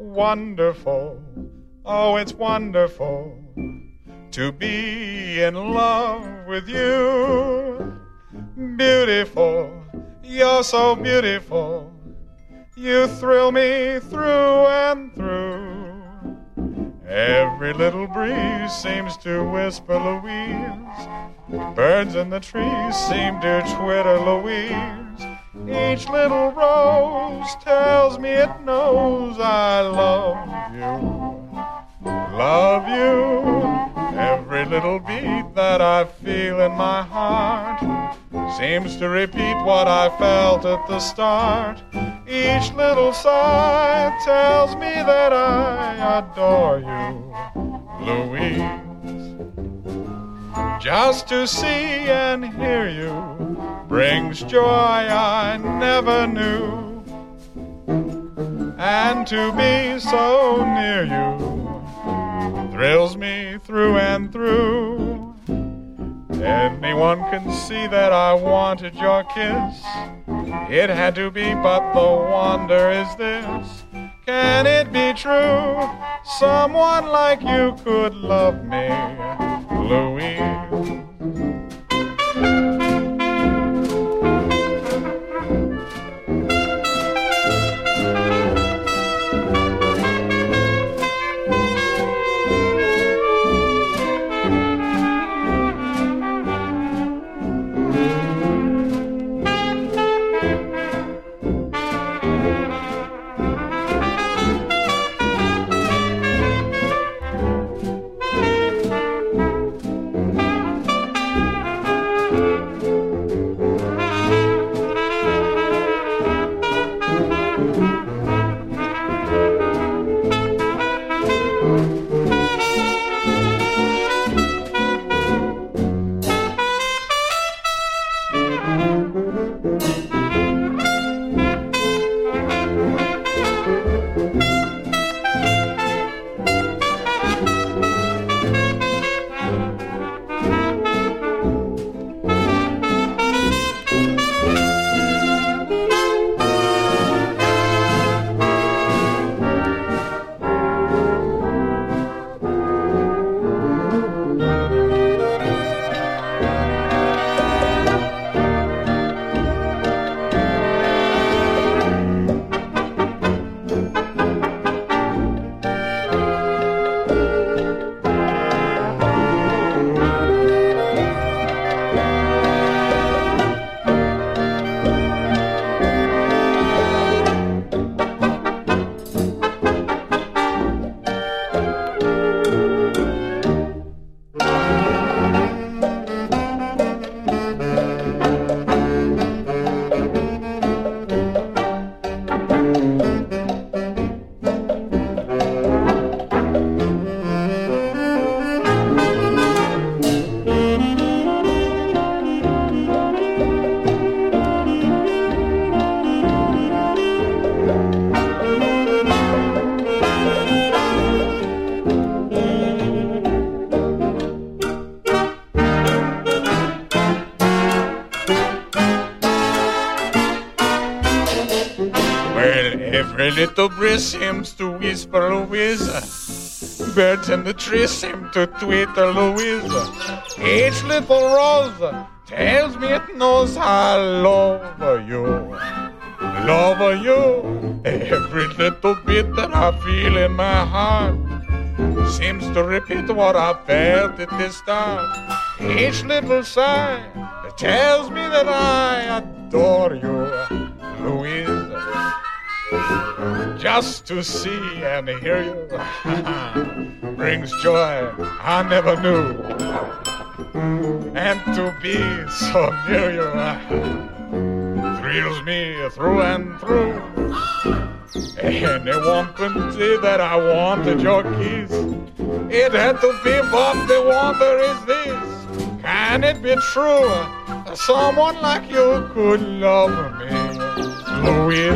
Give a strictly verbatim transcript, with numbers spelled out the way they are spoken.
wonderful, oh, it's wonderful to be in love with you. Beautiful, you're so beautiful, you thrill me through and through. Every little breeze seems to whisper Louise. Birds in the trees seem to twitter Louise. Each little rose tells me it knows I love you. Love you. Every little beat that I feel in my heart seems to repeat what I felt at the start. Each little sigh tells me that I adore you, Louise. Just to see and hear you brings joy I never knew. And to be so near you thrills me through and through. Anyone can see that I wanted your kiss. It had to be, but the wonder is this: can it be true someone like you could love me, Louise? Every little breeze seems to whisper Louise. Birds in the trees seem to twitter Louise. Each little rose tells me it knows I love you. Love you. Every little bit that I feel in my heart seems to repeat what I felt at the start. Each little sigh tells me that I adore you, Louise. Just to see and hear you brings joy I never knew. And to be so near you thrills me through and through. Anyone can see that I wanted your kiss. It had to be, but the wonder is this: can it be true someone like you could love me, Louise?